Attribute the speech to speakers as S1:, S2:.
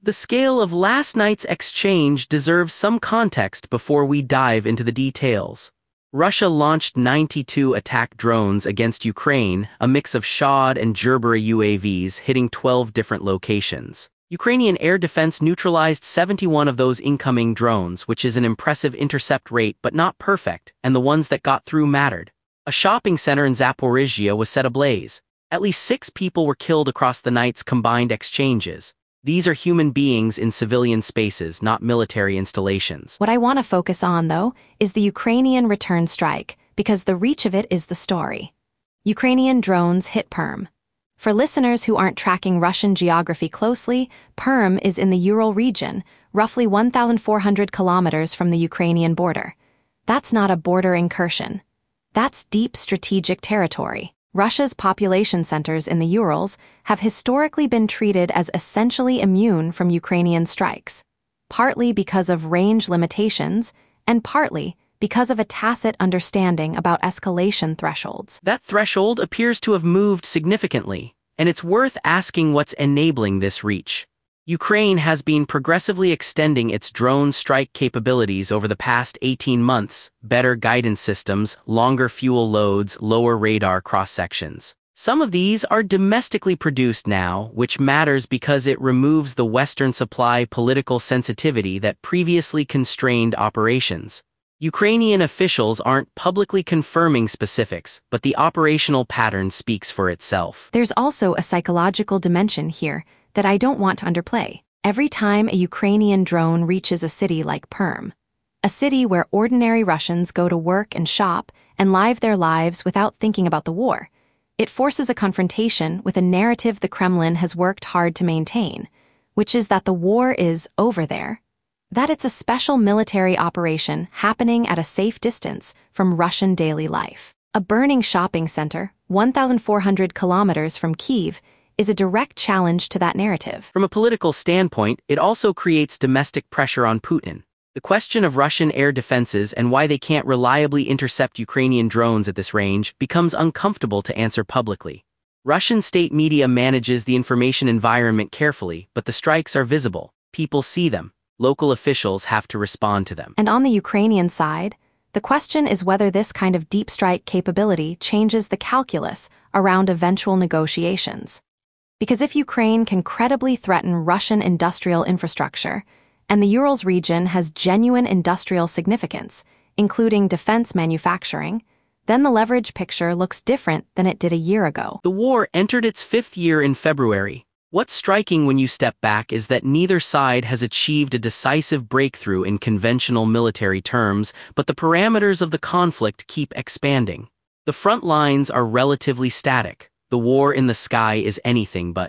S1: The scale of last night's exchange deserves some context before we dive into the details. Russia launched 92 attack drones against Ukraine, a mix of Shahed and Gerbera UAVs hitting 12 different locations. Ukrainian air defense neutralized 71 of those incoming drones, which is an impressive intercept rate but not perfect, and the ones that got through mattered. A shopping center in Zaporizhzhia was set ablaze. At least 6 people were killed across the night's combined exchanges. These are human beings in civilian spaces, not military installations.
S2: What I want to focus on, though, is the Ukrainian return strike, because the reach of it is the story. Ukrainian drones hit Perm. For listeners who aren't tracking Russian geography closely, Perm is in the Ural region, roughly 1,400 kilometers from the Ukrainian border. That's not a border incursion. That's deep strategic territory. Russia's population centers in the Urals have historically been treated as essentially immune from Ukrainian strikes, partly because of range limitations and partly because of a tacit understanding about escalation thresholds.
S1: That threshold appears to have moved significantly, and it's worth asking what's enabling this reach. Ukraine has been progressively extending its drone strike capabilities over the past 18 months, better guidance systems, longer fuel loads, lower radar cross-sections. Some of these are domestically produced now, which matters because it removes the Western supply political sensitivity that previously constrained operations. Ukrainian officials aren't publicly confirming specifics, but the operational pattern speaks for itself.
S2: There's also a psychological dimension here that I don't want to underplay. Every time a Ukrainian drone reaches a city like Perm, a city where ordinary Russians go to work and shop and live their lives without thinking about the war, it forces a confrontation with a narrative the Kremlin has worked hard to maintain, which is that the war is over there, that it's a special military operation happening at a safe distance from Russian daily life. A burning shopping center, 1,400 kilometers from Kyiv, is a direct challenge to that narrative.
S1: From a political standpoint, it also creates domestic pressure on Putin. The question of Russian air defenses and why they can't reliably intercept Ukrainian drones at this range becomes uncomfortable to answer publicly. Russian state media manages the information environment carefully, but the strikes are visible. People see them. Local officials have to respond to them.
S2: And on the Ukrainian side, the question is whether this kind of deep strike capability changes the calculus around eventual negotiations. Because if Ukraine can credibly threaten Russian industrial infrastructure, and the Urals region has genuine industrial significance, including defense manufacturing, then the leverage picture looks different than it did a year ago.
S1: The war entered its 5th year in February. What's striking when you step back is that neither side has achieved a decisive breakthrough in conventional military terms, but the parameters of the conflict keep expanding. The front lines are relatively static. The war in the sky is anything but.